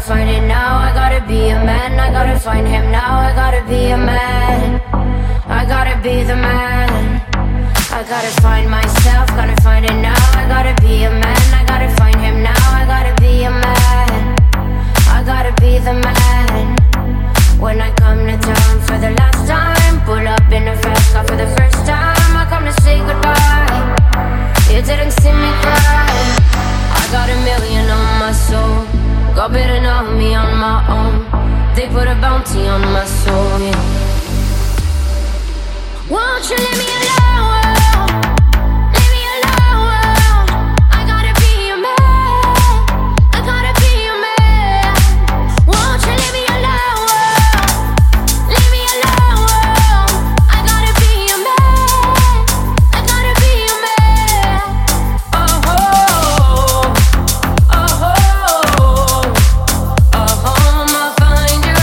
find it now, I gotta be a man. I gotta find him now, I gotta be a man. I gotta be the man. I gotta find myself, gotta find it now. I gotta be a man, I gotta find him now. I gotta be a man. I gotta be the man. When I come to town for the last time, pull up in a fast car for the first time. I come to say goodbye. You didn't see me cry. I got $1 million on my soul. God better know me on my own. They put a bounty on my soul, yeah. Won't you leave me alone? Leave me alone. I gotta be a man. I gotta be a man. Won't you leave me alone? Leave me alone. I gotta be a man. I gotta be a man. Oh, oh, oh, oh, oh, I'ma find you.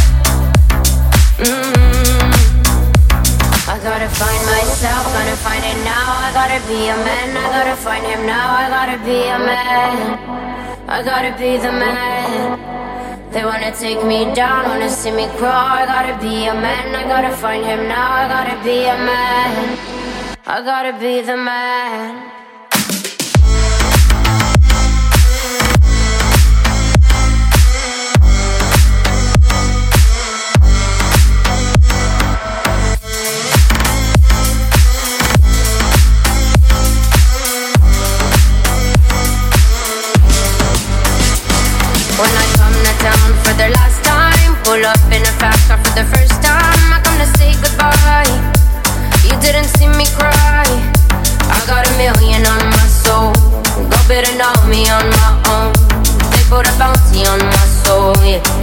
I gotta find myself, gotta find it now. I gotta be a man, I gotta find him now. I gotta be a man, I gotta be the man. They wanna take me down, wanna see me crawl. I gotta be a man, I gotta find him now. I gotta be a man, I gotta be the man. When I come to town for the last time, pull up in a fast car for the first time. I come to say goodbye. You didn't see me cry. I got $1 million on my soul. God better know me on my own. They put a bounty on my soul, yeah.